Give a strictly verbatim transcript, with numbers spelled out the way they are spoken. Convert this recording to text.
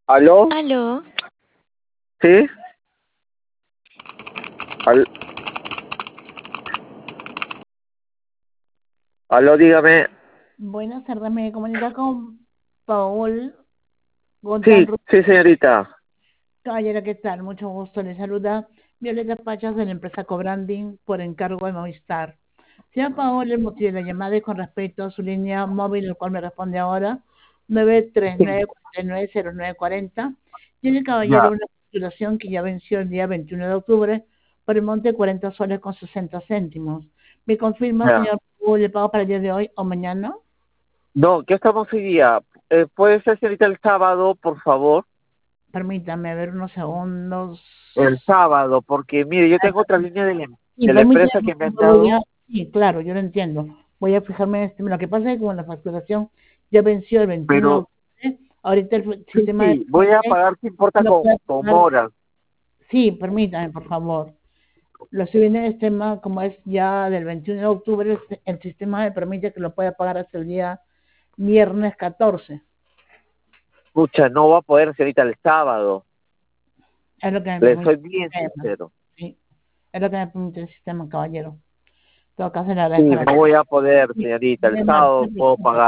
¿Aló? ¿Aló? ¿Sí? Al- ¿Aló, dígame? Buenas tardes, me comunica con Paul Sí, Gonzalo. sí, señorita. Caballero, ¿qué tal? Mucho gusto. Le saluda Violeta Pachas de la empresa Cobranding por encargo de Movistar. Señor Paul, el motivo de la llamada es con respecto a su línea móvil, el cual me responde ahora, nueve tres nueve, cuatro nueve cero nueve cuatro cero. Tiene, caballero, Ya. una facturación que ya venció el día veintiuno de octubre por el monte de cuarenta soles con sesenta céntimos. ¿Me confirma, Ya. señor Paul, le pago para el día de hoy o mañana? No, ¿qué estamos hoy día? Eh, ¿Puede ser, señorita, el sábado, por favor? Permítame ver unos segundos. El sábado, porque mire, yo tengo otra línea de la, Sí, de la permítame, empresa que por me han favor, voy dado, a... Sí, claro, yo lo entiendo. Voy a fijarme en este. Lo que pasa es que con la facturación ya venció el veintiuno de pero octubre. Ahorita el sí, sistema de sí, voy a trámite pagar, si importa, lo con, puede con pagar. horas. Sí, permítame, por favor. Lo estoy viendo en el sistema, como es ya del veintiuno de octubre, el, el sistema me permite que lo pueda pagar hasta el día viernes catorce. Escucha, no va a poder, señorita, el sábado. Es lo que me Le permite soy el bien sistema. sincero. Sí, es lo que me permite el sistema, caballero. En todo caso, le Sí, agradezco la no voy a poder, Sí, señorita. El de sábado martes, puedo pagar.